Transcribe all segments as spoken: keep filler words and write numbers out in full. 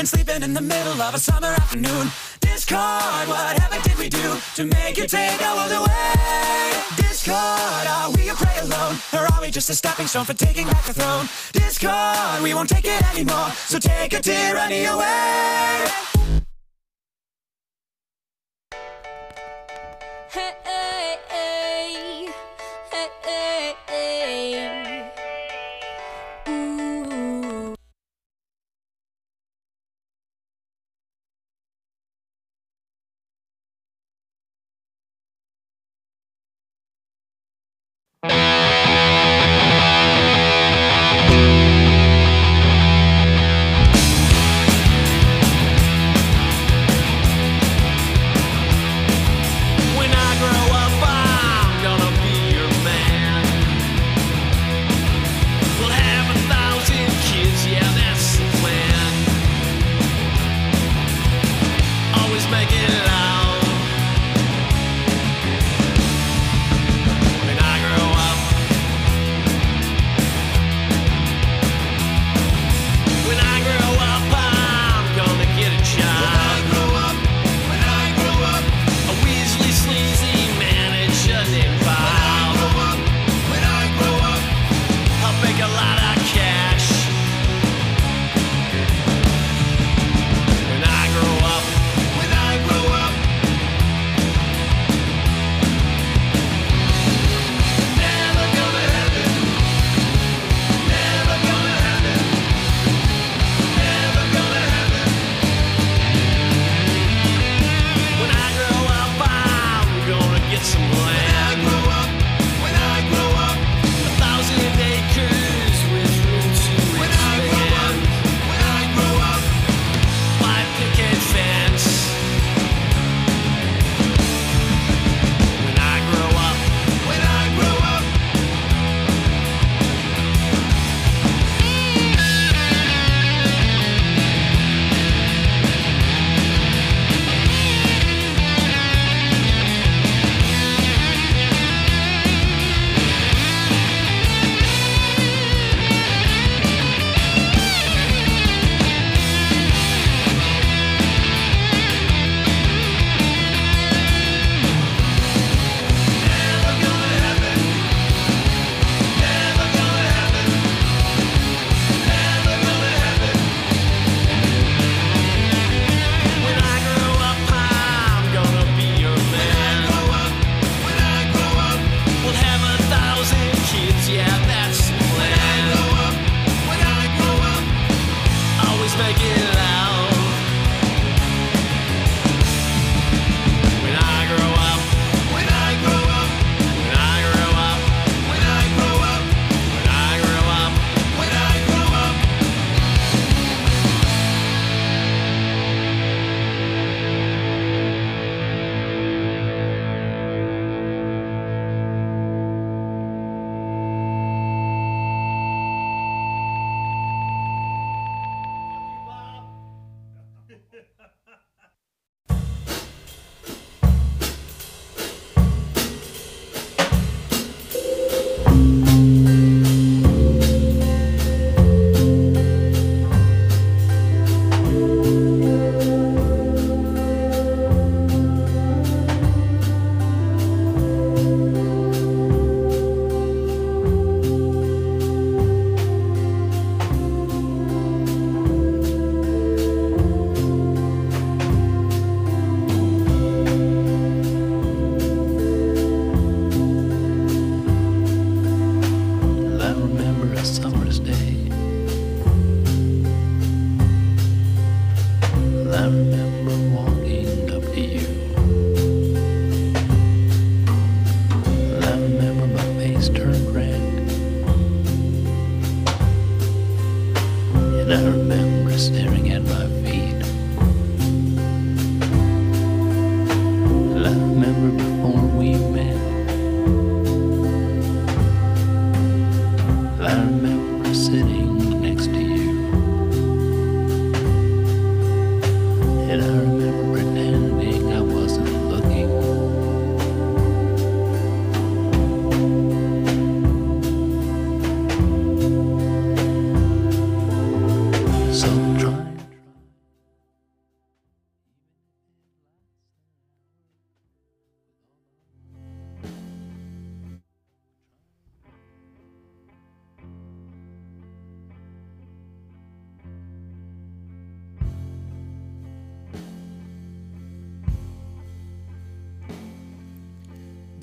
and sleeping in the middle of a summer afternoon. Discord, whatever did we do to make you take our world away? Discord, are we a prey alone? Or are we just a stepping stone for taking back the throne? Discord, we won't take it anymore, so take a tyranny away. Hey, hey, hey, hey, hey, hey. Ooh.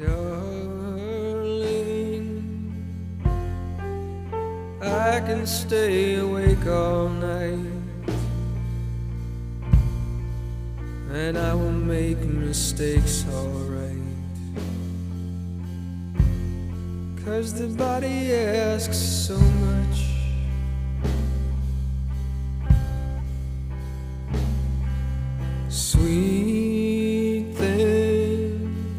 Darling, I can stay awake all night, and I will make mistakes alright, 'cause the body asks so much. Sweet thing,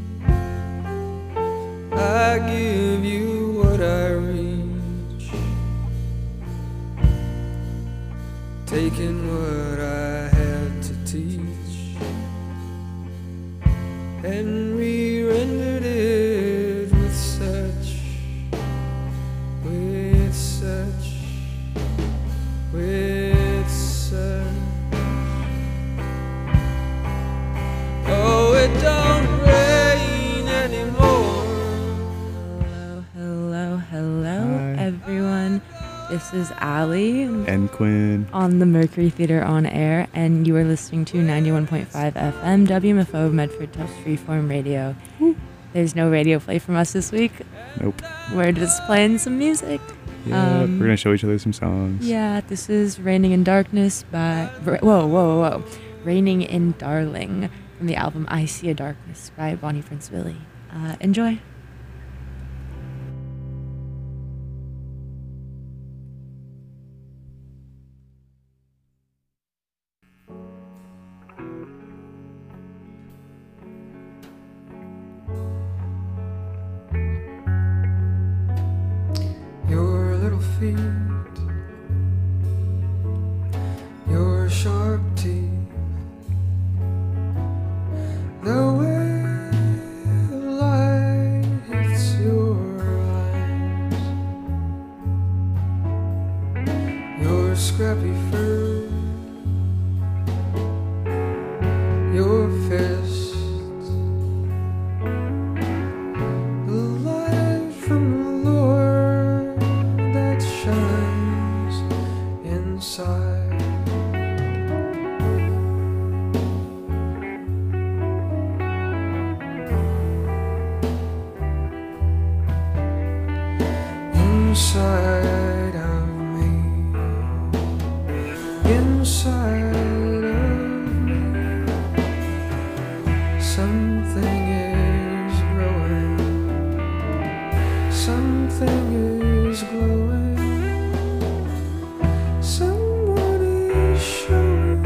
I give you what I reach, taking what I had to teach, and re-rendered it with such, with such, with such. Oh, it don't rain anymore. Hello, hello, hello, Hi. everyone. This is Allie And Quinn. on the Mercury Theater on Air, and you are listening to ninety-one point five F M W M F O Medford Tufts Freeform Radio. There's no radio play from us this week. Nope. We're just playing some music. Yeah, Um, we're gonna show each other some songs. Yeah, this is Raining in Darkness by. Whoa, whoa, whoa, whoa. Raining in Darling from the album I See a Darkness by Bonnie Prince Billy. Uh, enjoy. Your little feet, your sharp teeth, the way the light hits your eyes, your scrappy fur, your fists, the light from the Lord that shines inside. Inside of me, inside of me, something is growing, something is glowing, someone is showing.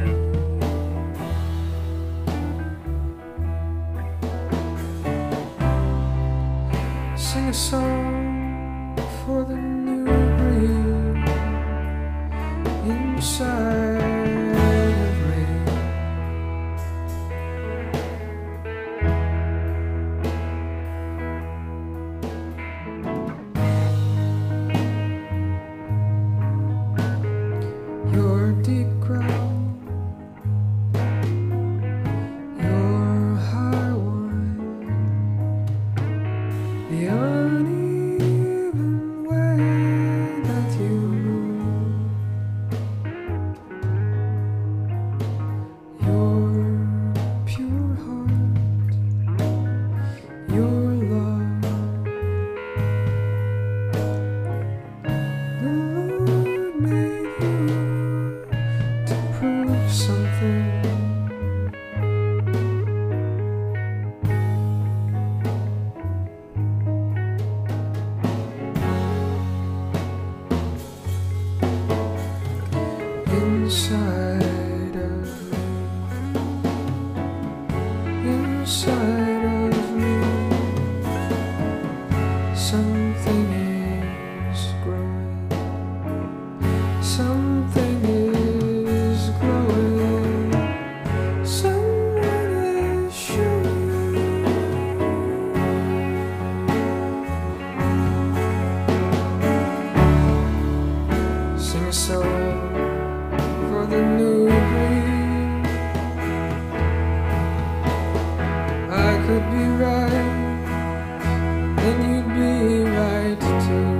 Sing a song for the new breed inside of me. Your deep growl, your high whine, the uneven way that you move, your pure heart, your love. The Lord made you to prove something. Inside of me, inside of me, something is growing, something is glowing, someone is showing. Sing a song for the new breed. I could be right, then you'd be right too.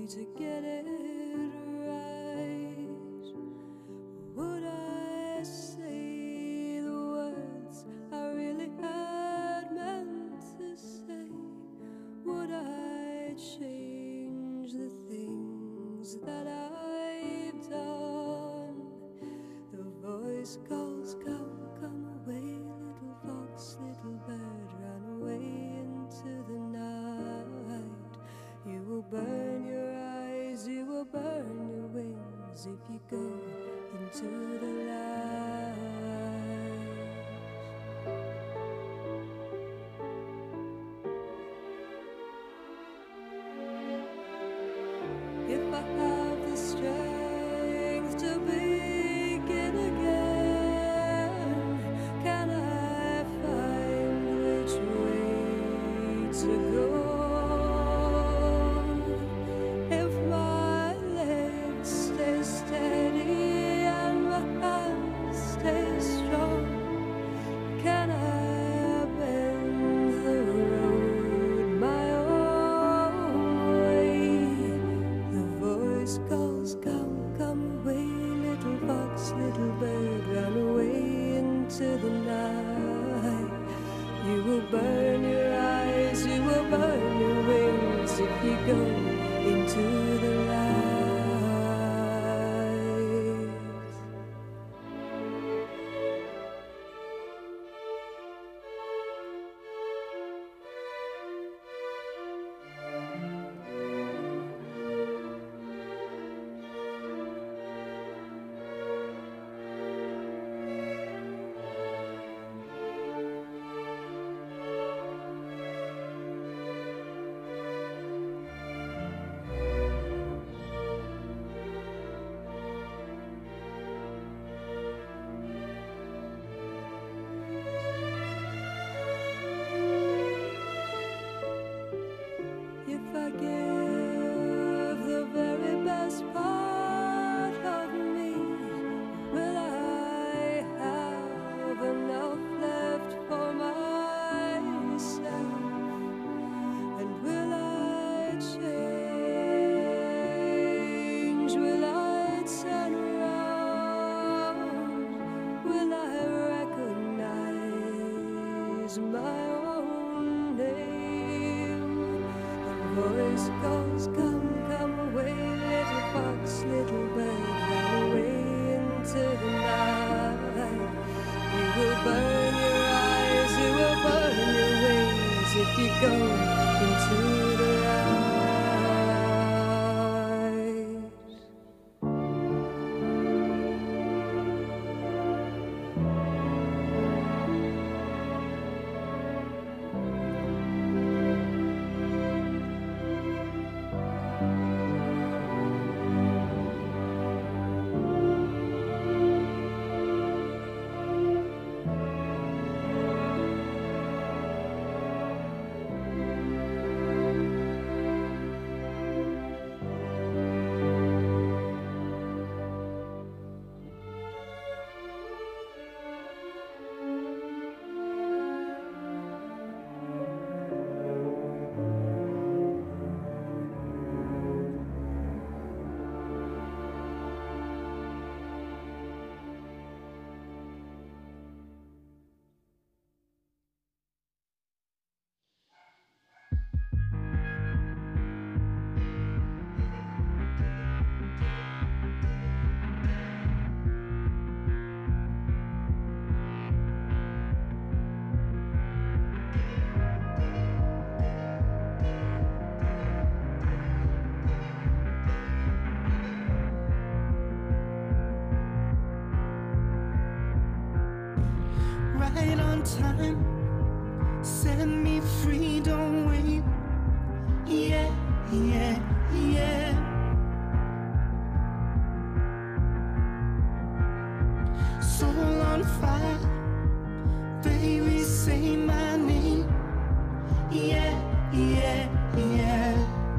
to get it right? Would I say the words I really had meant to say? Would I change the things that I've done? The voice calls, come, come away, little fox, little bird, run away into the night. You will burn your eyes, you will burn your wings if you go into the light. If I have the strength to begin again, can I find which way to go? If my legs stay steady and my hands stay strong, can I bend the road my own way? The voice calls, come, come away, little fox, little bird, run away into the night. You will burn your eyes, you will burn your wings if you go into the light. If I give the very best part of me, will I have enough left for myself? And will I change? Will I turn around? Will I recognize my own name? Voice calls, come, come away, little fox, little bird, run away into the night. You will burn your eyes, you will burn your wings if you go into the light. Right on time, set me free, don't wait. Yeah, yeah, yeah. Soul on fire, baby, say my name. Yeah, yeah, yeah.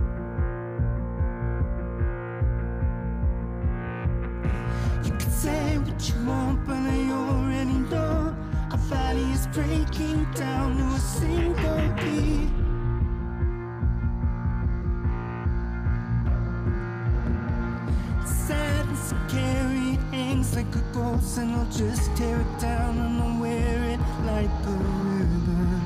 You can say what you want, but I already know our body is breaking down to a single beat. hangs like a ghost, and I'll just tear it down and I'll wear it like a ribbon.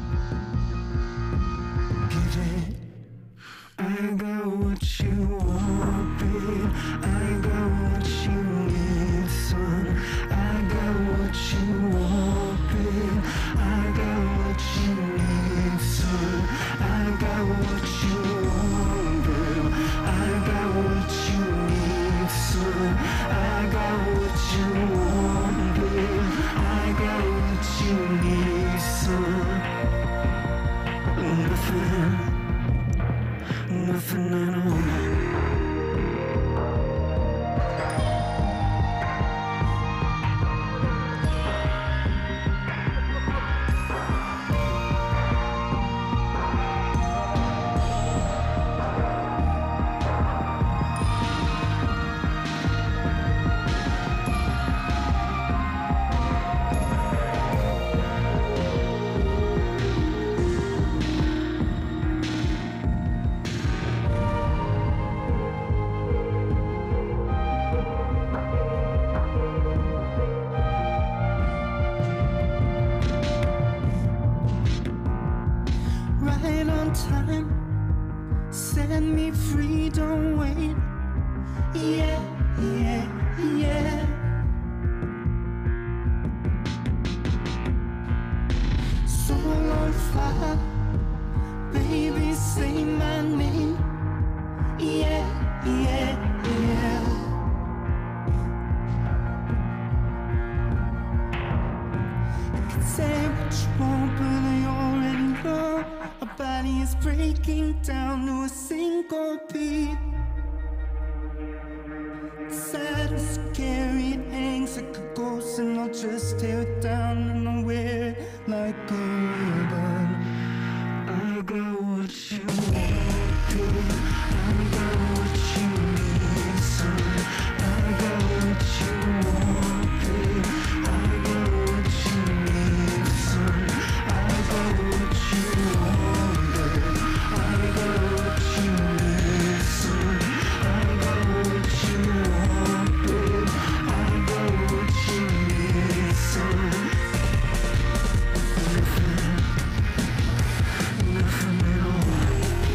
Give it. I got what you want, babe. I got what you need, son. I got what you want, babe. I got what you need, son. I got what you want, babe. I got what you need, son. I got what you want, babe. I got what you need, son. Nothing. Nothing at all. Right on time, set me free, don't wait. Yeah, yeah, yeah. Soul on fire, baby, say my name. Yeah, yeah, yeah. You can say what you want, but I already know. Our body is breaking down to a single beat. Sad and scary, it hangs like a ghost, and I'll just tear it down and I'll wear it like a ribbon. I got what you want, babe. I got what you need, son. I got what you want, babe. I got what you need, son. I got what you want, babe. I got what you need, son. I got what you want, babe. I got what you need, son. Nothing, nothing at all.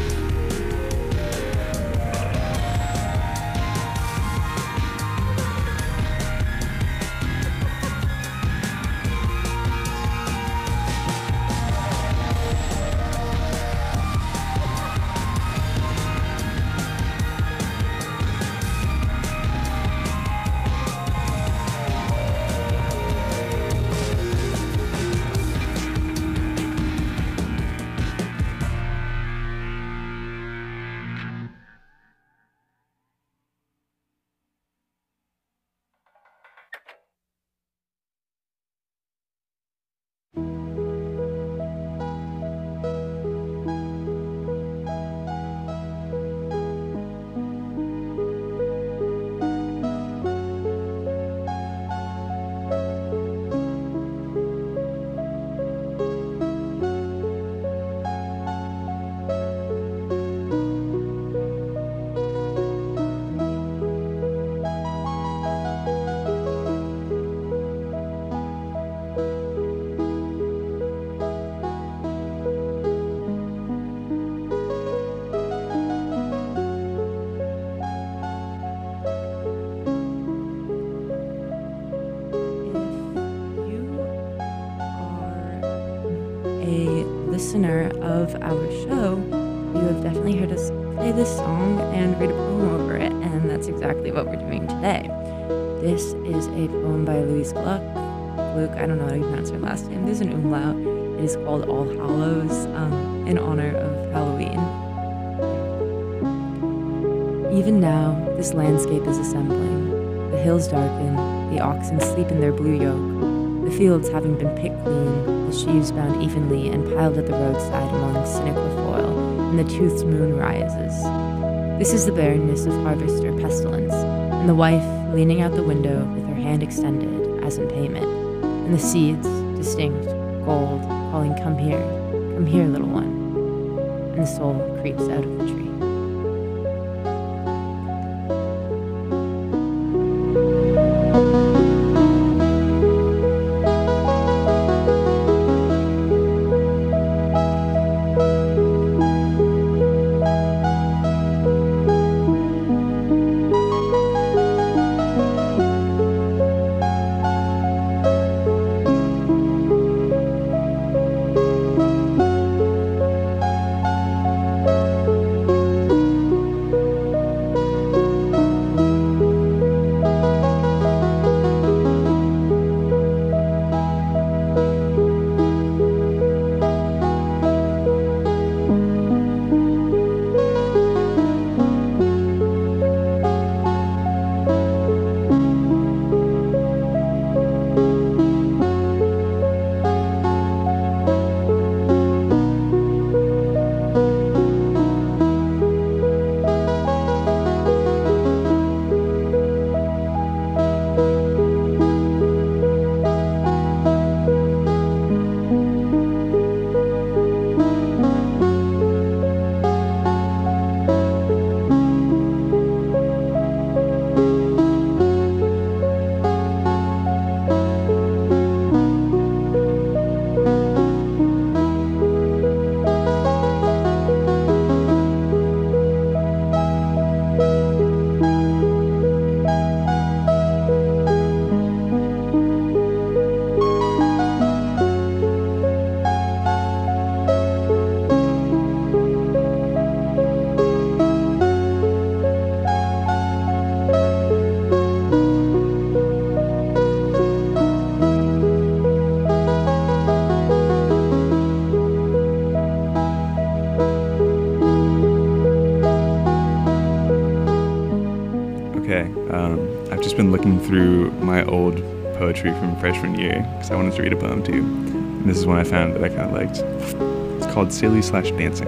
listener of our show, you have definitely heard us play this song and read a poem over it, and that's exactly what we're doing today. This is a poem by Louise Gluck. Gluck, I don't know how to pronounce her last name. There's an umlaut. It is called All Hallows, um, in honor of Halloween. Even now, this landscape is assembling. The hills darken, the oxen sleep in their blue yoke. The fields having been picked clean, the sheaves bound evenly and piled at the roadside among siniquefoil, and the toothed moon rises. This is the barrenness of harvest or pestilence, and the wife leaning out the window with her hand extended, as in payment, and the seeds, distinct, gold, calling, "Come here, come here, little one," and the soul creeps out of the tree. I've just been looking through my old poetry from freshman year because I wanted to read a poem too. And this is one I found that I kind of liked. It's called Silly Slash Dancing.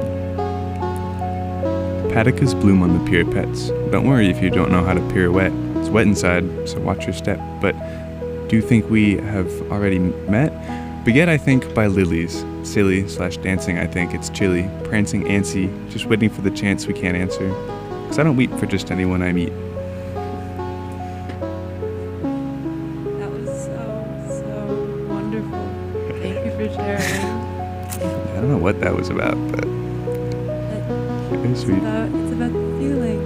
Paticas bloom on the pier pets. Don't worry if you don't know how to pirouette. It's wet inside, so watch your step. But do you think we have already met? Beget, I think, by lilies. Silly slash dancing, I think it's chilly. Prancing antsy, just waiting for the chance we can't answer. Cause I don't weep for just anyone I meet. That was so, so wonderful. Thank you for sharing. I don't know what that was about, but very It's sweet. about, it's about the feeling.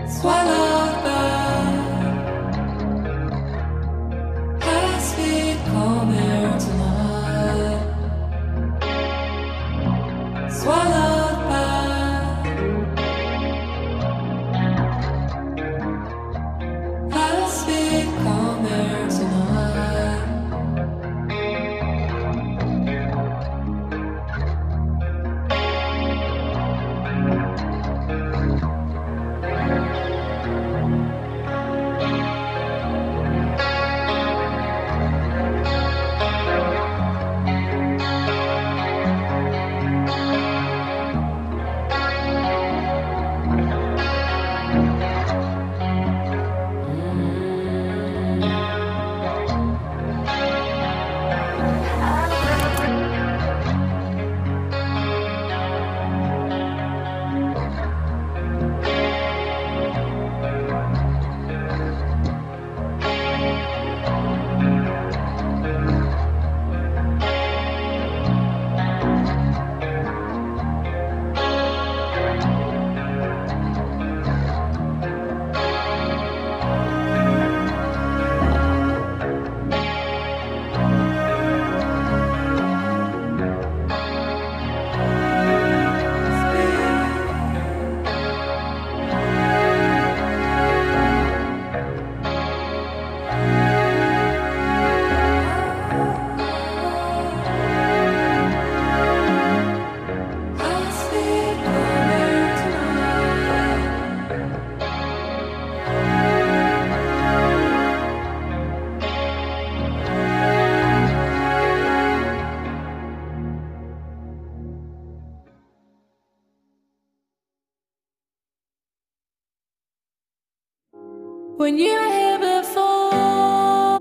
swallowed by high-speed calm air tonight. Swallowed by high-speed calm air tonight. When you were here before,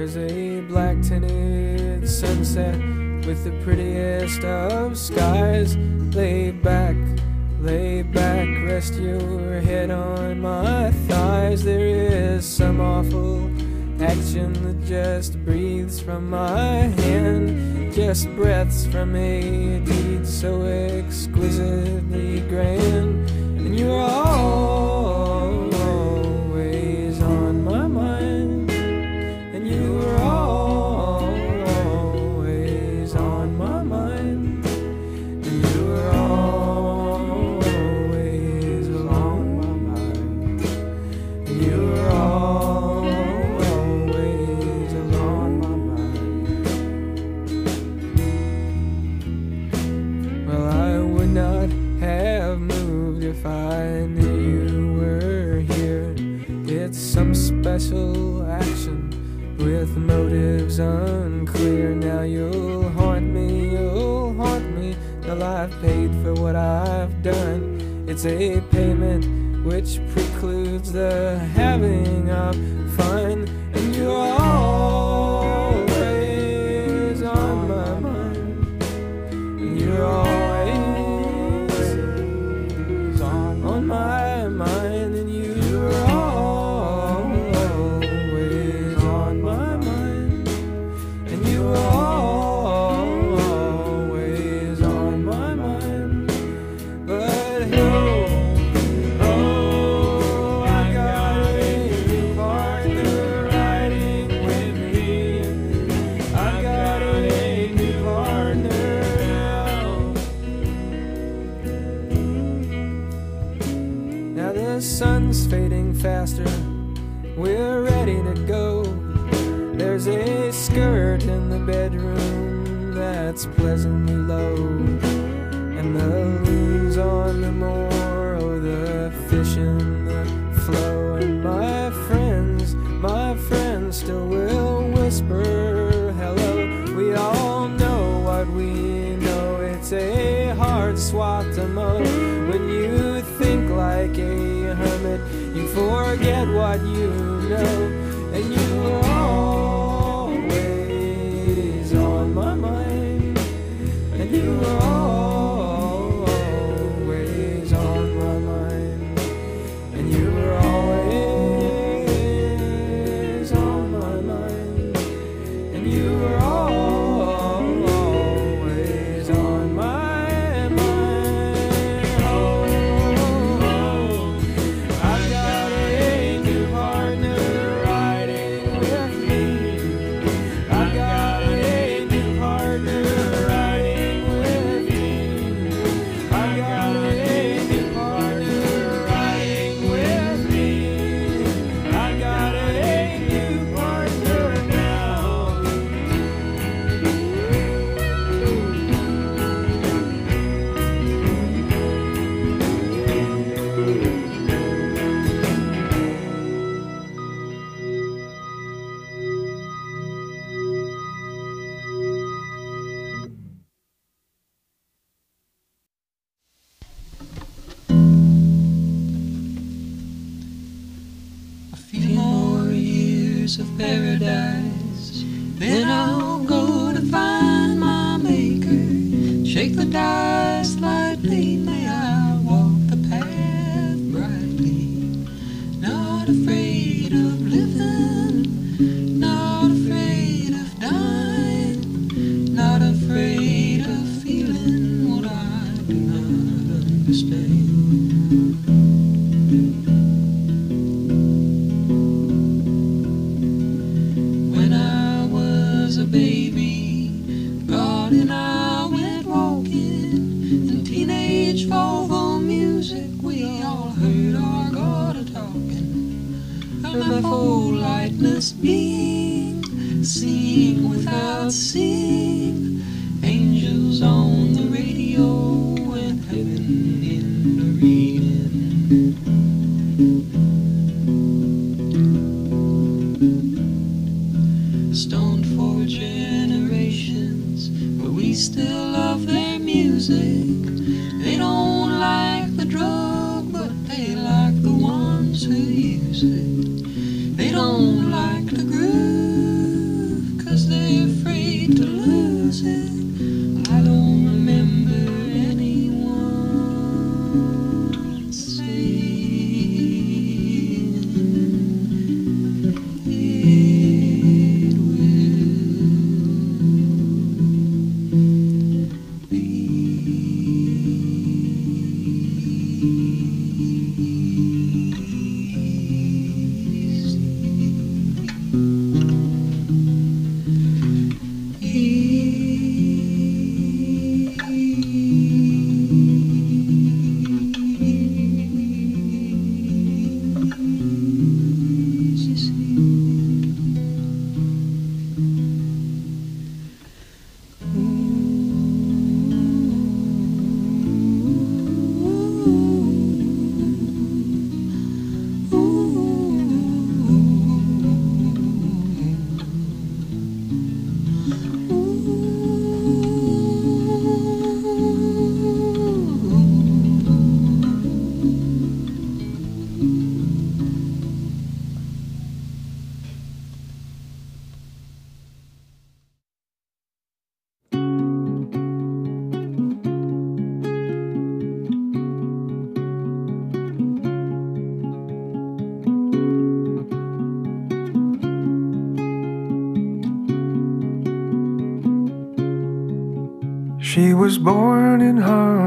There's a black tinted sunset with the prettiest of skies. Lay back, lay back, rest your head on my thighs. There is some awful action that just breathes from my hand, just breaths from a deed so exquisitely grand. And you're always on my mind, and you're always on my mind, and you're always along my mind, and you're always along my mind. Well, I would not have moved if I knew you were here. It's some special action with motives unclear. Now you'll haunt me, you'll haunt me till I've paid for what I've done. It's a payment which precludes the having of fun. And you're always on my mind, and you're always on my mind, and you're always on my mind, and you're always on my mind. But oh, oh, I got a new partner riding with me. I got a new partner now. Now the sun's fading faster, we're ready to go. There's a skirt in the bedroom that's pleasantly low, and the loons on the moor, oh, the fish in the flow. And my friends, my friends still will whisper hello. We all know what we know, it's a hard swat to mow. When you think like a hermit, you forget what you know, and you are always on my mind, and you are always on my mind, and you are always on my mind, and you are always on my mind. Oh, I've got a new partner riding with me. I've got a new partner riding with me. I've got a new partner riding with me. I've got a new partner now. A few more years of paradise, then I'll go to find my maker. Shake the dice lightly, may I walk the path brightly. Not afraid of living, not afraid of dying, not afraid of feeling what I do not understand. When I was a baby, God and I went walking in teenage Volvo music. We all heard our God a talking, a manifold lightness being, seeing without seeing, angels on the radio and heaven in the reading. Stoned for generations, but we still love their music. They don't like the drug, but they like the ones who use it. They don't like the groove, She was born in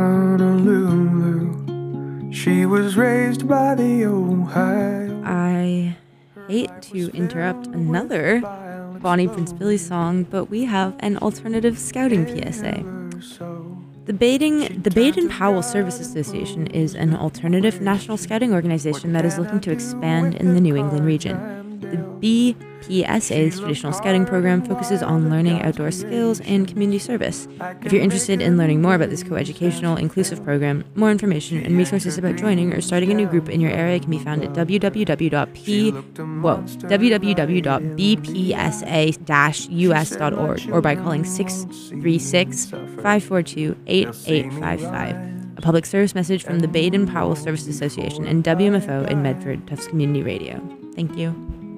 Honolulu. She was raised by the Ohio. I hate to interrupt another Bonnie Prince Billy song, but we have an alternative scouting P S A. The Baden, the Baden-Powell Service Association is an alternative national scouting organization that is looking to expand in the New England region. The B P S A's traditional scouting program focuses on learning outdoor skills and community service. If you're interested in learning more about this coeducational, inclusive program, more information and resources about joining or starting a new group in your area can be found at w w w dot p whoa, w w w dot b p s a dash u s dot org or by calling six three six, five four two, eight eight five five. A public service message from the Baden-Powell Service Association and W M F O in Medford, Tufts Community Radio. Thank you.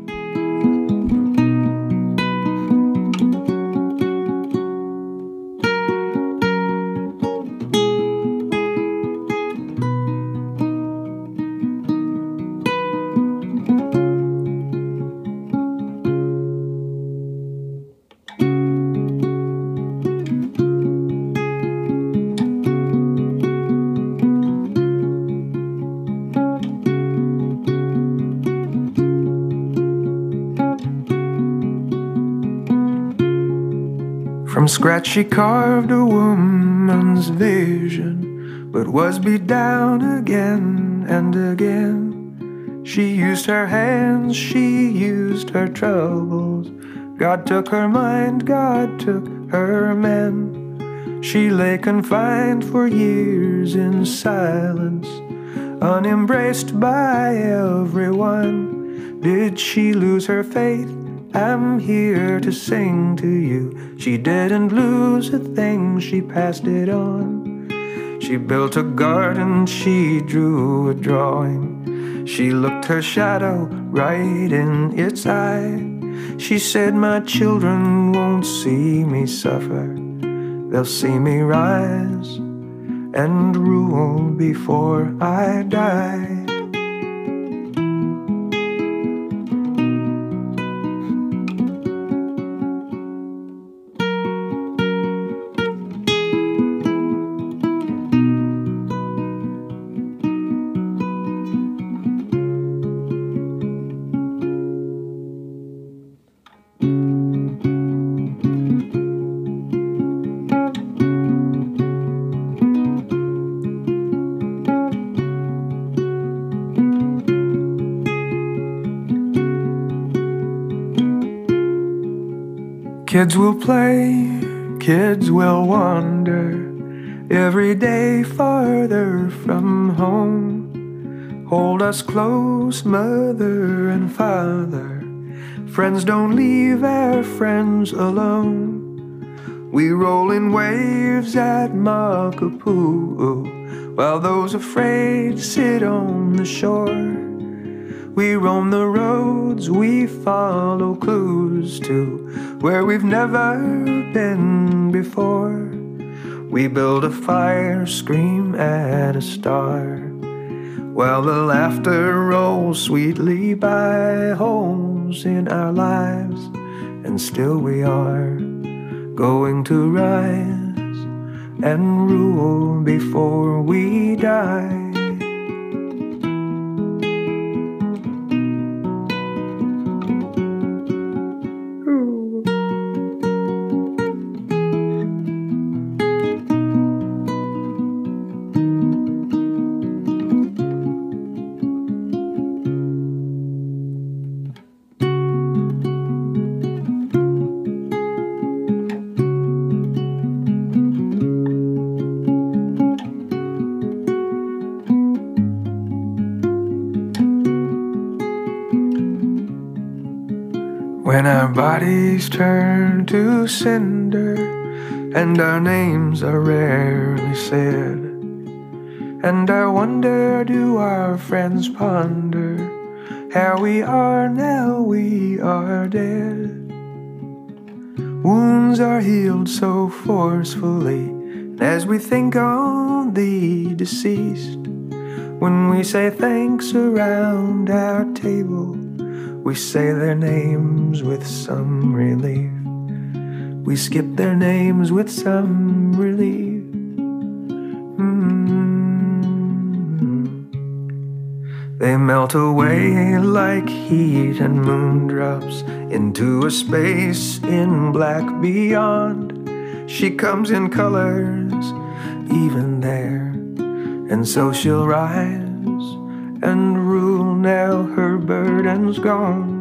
From scratch she carved a woman's vision, but was beat down again and again. She used her hands, she used her troubles. God took her mind, God took her men. She lay confined for years in silence, unembraced by everyone. Did she lose her faith? I'm here to sing to you. She didn't lose a thing, she passed it on. She built a garden, she drew a drawing. She looked her shadow right in its eye. She said, my children won't see me suffer. They'll see me rise and rule before I die. Kids will play, kids will wander, every day farther from home. Hold us close, mother and father. Friends don't leave our friends alone. We roll in waves at Makapu'u, while those afraid sit on the shore. We roam the roads, we follow clues to where we've never been before. We build a fire, scream at a star, while the laughter rolls sweetly by. Holes in our lives, and still we are going to rise and rule before we die. When our bodies turn to cinder and our names are rarely said, and I wonder, do our friends ponder how we are now we are dead? Wounds are healed so forcefully as we think on the deceased. When we say thanks around our table, we say their names with some relief. We skip their names with some relief. Mm-hmm. They melt away like heat and moondrops into a space in black beyond. She comes in colors, even there, and so she'll rise and rule. Now her burden's gone.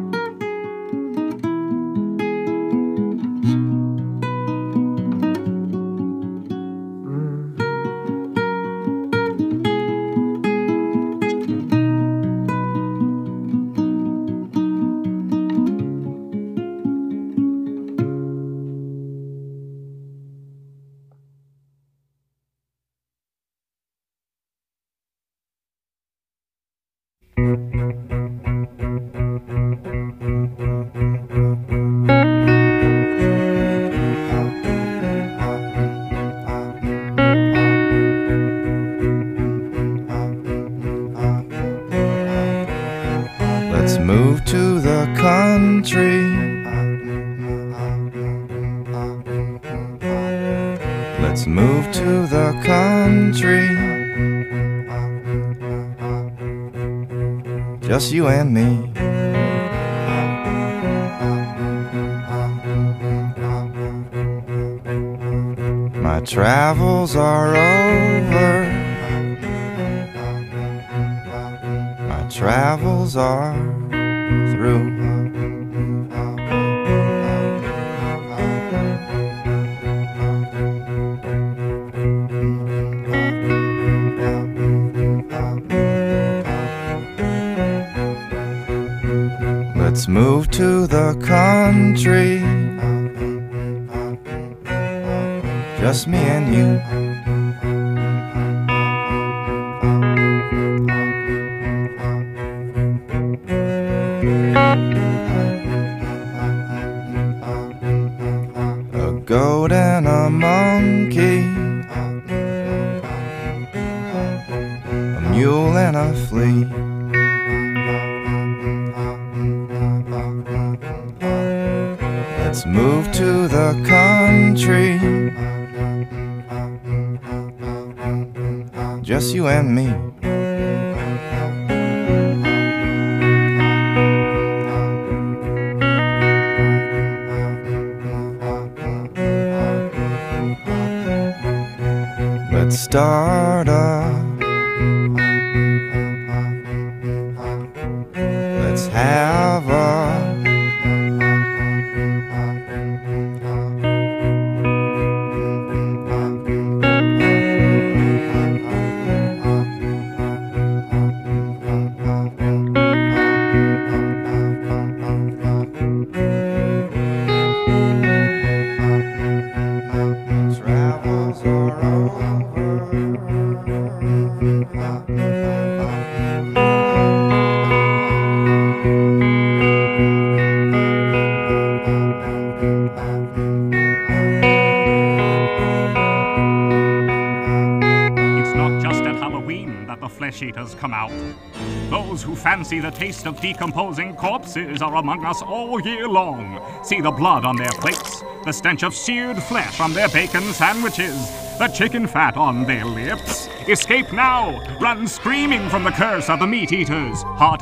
Let's move to the country. Let's move to the country. Just you and me. My travels are over. My travels are through. Let's move to the country. Just me and you. A goat and a monkey, a mule and a flea. Let's move to the country. Just you and me. Let's start up. Let's have a eaters come out. Those who fancy the taste of decomposing corpses are among us all year long. See the blood on their plates, the stench of seared flesh on their bacon sandwiches, the chicken fat on their lips. Escape now! Run screaming from the curse of the meat eaters. Heart